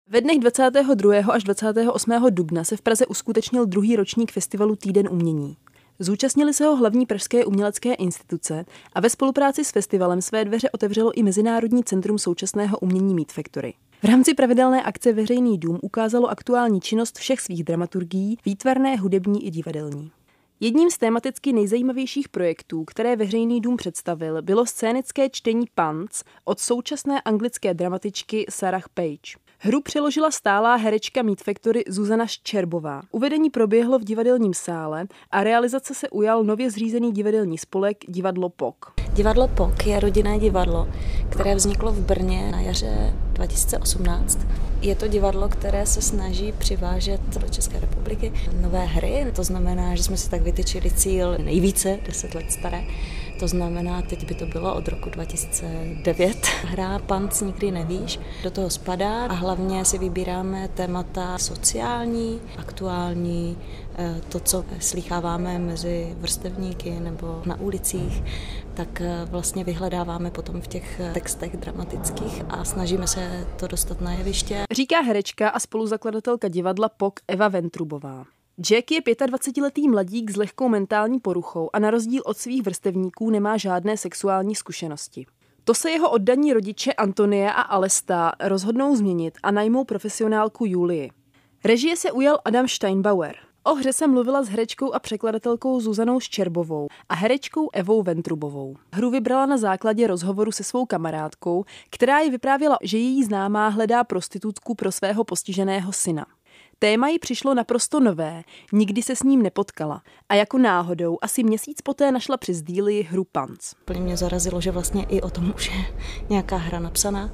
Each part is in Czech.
Ve dnech 22. až 28. dubna se v Praze uskutečnil druhý ročník festivalu Týden umění. Zúčastnili se ho hlavní pražské umělecké instituce a ve spolupráci s festivalem své dveře otevřelo i Mezinárodní centrum současného umění Meat Factory. V rámci pravidelné akce Veřejný dům ukázalo aktuální činnost všech svých dramaturgií, výtvarné, hudební i divadelní. Jedním z tematicky nejzajímavějších projektů, které Veřejný dům představil, bylo scénické čtení Pants od současné anglické dramatičky Sarah Page. Hru přeložila stálá herečka Meat Factory Zuzana Ščerbová. Uvedení proběhlo v divadelním sále a realizace se ujal nově zřízený divadelní spolek Divadlo POK. Divadlo POK je rodinné divadlo, které vzniklo v Brně na jaře 2018. Je to divadlo, které se snaží přivážet do České republiky nové hry. To znamená, že jsme si tak vytyčili cíl nejvíce 10 let staré. To znamená, teď by to bylo od roku 2009. Hra Pants nikdy nevíš, do toho spadá a hlavně si vybíráme témata sociální, aktuální, to, co slýcháváme mezi vrstevníky nebo na ulicích, tak vlastně vyhledáváme potom v těch textech dramatických a snažíme se to dostat na jeviště. Říká herečka a spoluzakladatelka divadla POK Eva Ventrubová. Jack je 25letý mladík s lehkou mentální poruchou a na rozdíl od svých vrstevníků nemá žádné sexuální zkušenosti. To se jeho oddaní rodiče Antonie a Alesta rozhodnou změnit a najmou profesionálku Julii. Režie se ujal Adam Steinbauer. O hře se mluvila s herečkou a překladatelkou Zuzanou Ščerbovou a herečkou Evou Ventrubovou. Hru vybrala na základě rozhovoru se svou kamarádkou, která jí vyprávěla, že její známá hledá prostitutku pro svého postiženého syna. Téma jí přišlo naprosto nové, nikdy se s ním nepotkala a jako náhodou asi měsíc poté našla přes díly hru Pants. Plně mě zarazilo, že vlastně i o tom už je nějaká hra napsaná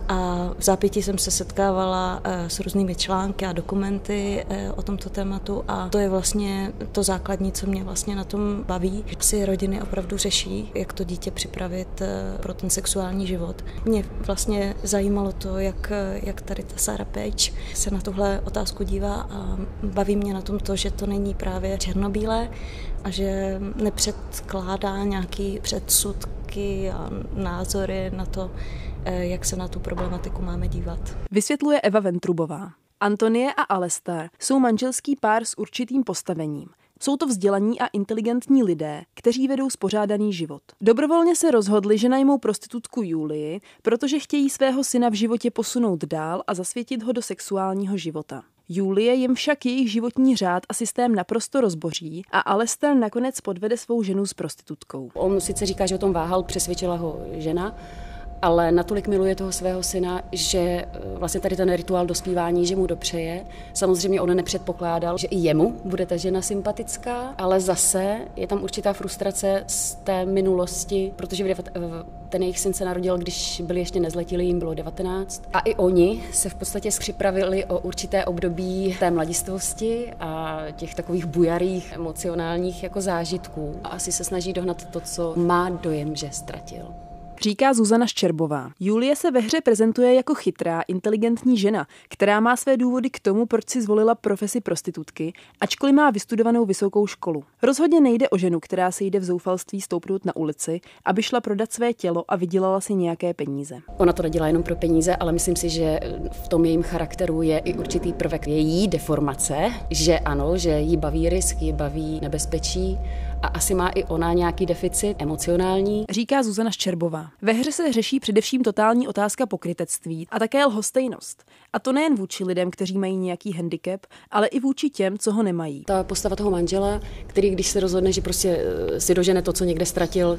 a v zápětí jsem se setkávala s různými články a dokumenty o tomto tématu a to je vlastně to základní, co mě vlastně na tom baví. Si rodiny opravdu řeší, jak to dítě připravit pro ten sexuální život. Mě vlastně zajímalo to, jak tady ta Sarah Page se na tuhle otázku dívá a baví mě na tom to, že to není právě černobílé a že nepředkládá nějaký předsudky a názory na to, jak se na tu problematiku máme dívat. Vysvětluje Eva Ventrubová. Antonie a Alesta jsou manželský pár s určitým postavením. Jsou to vzdělaní a inteligentní lidé, kteří vedou spořádaný život. Dobrovolně se rozhodli, že najmou prostitutku Julii, protože chtějí svého syna v životě posunout dál a zasvětit ho do sexuálního života. Julie jim však jejich životní řád a systém naprosto rozboří a Alistair nakonec podvede svou ženu s prostitutkou. On sice říká, že o tom váhal, přesvědčila ho žena, ale natolik miluje toho svého syna, že vlastně tady ten rituál dospívání, že mu dopřeje. Samozřejmě on nepředpokládal, že i jemu bude ta žena sympatická, ale zase je tam určitá frustrace z té minulosti, protože ten jejich syn se narodil, když byli ještě nezletilí, jim bylo 19. A i oni se v podstatě připravili o určité období té mladistvosti a těch takových bujarých emocionálních jako zážitků. A asi se snaží dohnat to, co má dojem, že ztratil. Říká Zuzana Ščerbová. Julie se ve hře prezentuje jako chytrá, inteligentní žena, která má své důvody k tomu, proč si zvolila profesi prostitutky, ačkoliv má vystudovanou vysokou školu. Rozhodně nejde o ženu, která se jde v zoufalství stoupnout na ulici, aby šla prodat své tělo a vydělala si nějaké peníze. Ona to nedělá jenom pro peníze, ale myslím si, že v tom jejím charakteru je i určitý prvek její deformace, že ano, že jí baví risk, jí baví nebezpečí. A asi má i ona nějaký deficit emocionální. Říká Zuzana Ščerbová. Ve hře se řeší především totální otázka pokrytectví a také lhostejnost. A to nejen vůči lidem, kteří mají nějaký handicap, ale i vůči těm, co ho nemají. Ta postava toho manžela, který když se rozhodne, že prostě si dožene to, co někde ztratil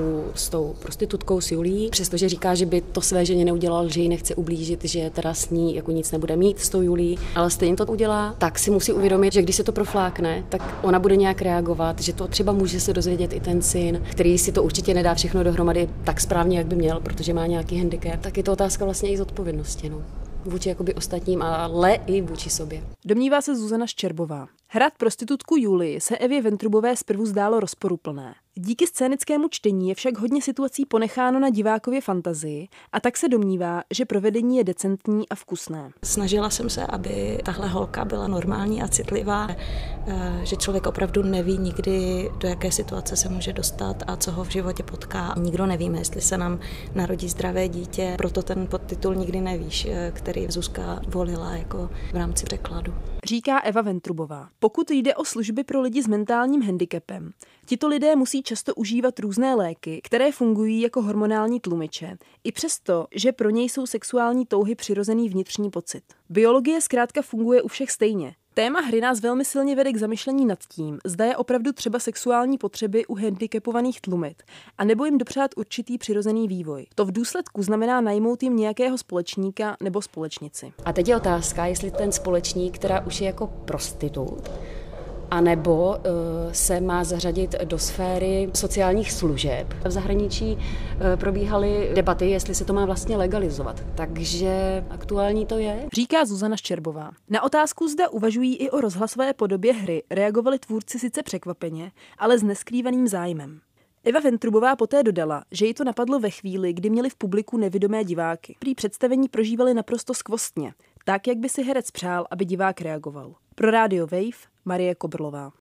s tou prostitutkou, s Julií, přestože říká, že by to své ženě neudělal, že ji nechce ublížit, že teda s ní jako nic nebude mít s tou Julií, ale stejně to udělá, tak si musí uvědomit, že když se to proflákne, tak ona bude nějak reagovat, že to třeba může se dozvědět i ten syn, který si to určitě nedá všechno dohromady tak správně, jak by měl, protože má nějaký handicap. Tak je to otázka vlastně i zodpovědnosti, vůči jakoby ostatním, ale i vůči sobě. Domnívá se Zuzana Ščerbová. Hrát prostitutku Julii se Evě Ventrubové zprvu zdálo rozporuplné. Díky scénickému čtení je však hodně situací ponecháno na divákově fantazii a tak se domnívá, že provedení je decentní a vkusné. Snažila jsem se, aby tahle holka byla normální a citlivá, že člověk opravdu neví nikdy, do jaké situace se může dostat a co ho v životě potká. Nikdo nevíme, jestli se nám narodí zdravé dítě, proto ten podtitul Nikdy nevíš, který Zuzka volila jako v rámci překladu. Říká Eva Ventrubová. Pokud jde o služby pro lidi s mentálním handicapem, tito lidé musí často užívat různé léky, které fungují jako hormonální tlumiče, i přesto, že pro něj jsou sexuální touhy přirozený vnitřní pocit. Biologie zkrátka funguje u všech stejně. Téma hry nás velmi silně vede k zamyšlení nad tím, zda je opravdu třeba sexuální potřeby u handicapovaných tlumit, anebo jim dopřát určitý přirozený vývoj. To v důsledku znamená najmout jim nějakého společníka nebo společnici. A teď je otázka, jestli ten společník, která už je jako prostitut, anebo se má zařadit do sféry sociálních služeb. V zahraničí probíhaly debaty, jestli se to má vlastně legalizovat. Takže aktuální to je. Říká Zuzana Ščerbová. Na otázku, zda uvažují i o rozhlasové podobě hry, reagovali tvůrci sice překvapeně, ale s neskrývaným zájmem. Eva Ventrubová poté dodala, že jí to napadlo ve chvíli, kdy měli v publiku nevidomé diváky. Prý představení prožívali naprosto skvostně, tak, jak by si herec přál, aby divák reagoval. Pro Radio Wave Marie Kobrlová.